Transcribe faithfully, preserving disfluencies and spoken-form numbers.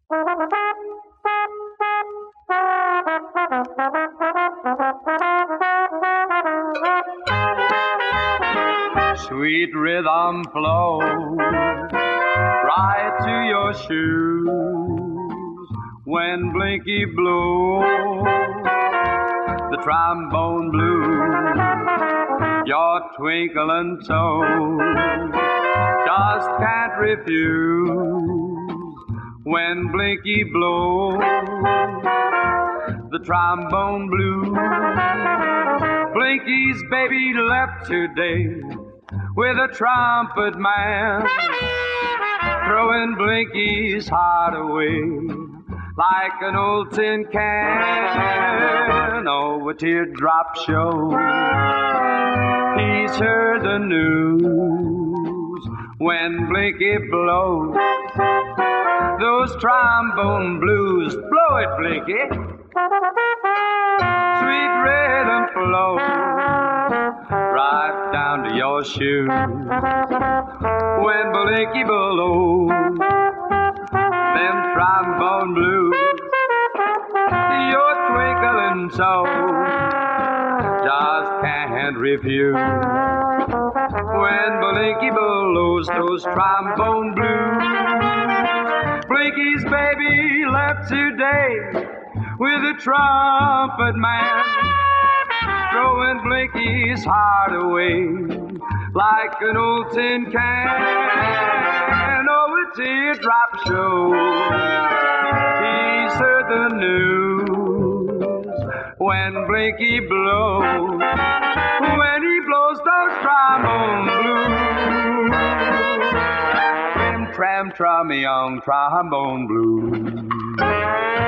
Sweet rhythm flows right to your shoes when Blinky blows the trombone blues. Your twinkling toes just can't refuse when Blinky blows the trombone blues. Blinky's baby left today with a trumpet man, throwing Blinky's heart away like an old tin can. Oh, a teardrop shows he's heard the news when Blinky blows those trombone blues. Blow it, Blinky. Sweet rhythm flows right down to your shoes when Blinky blows them trombone blues. Your twinkling soul just can't refuse when Blinky blows those trombone blues. Blinky's baby left today with a trumpet man, throwing Blinky's heart away like an old tin can. Oh, a teardrop shows he's heard the news when Blinky blows, when he blows those trombone blues. Trim, tram, trum, young trombone blues.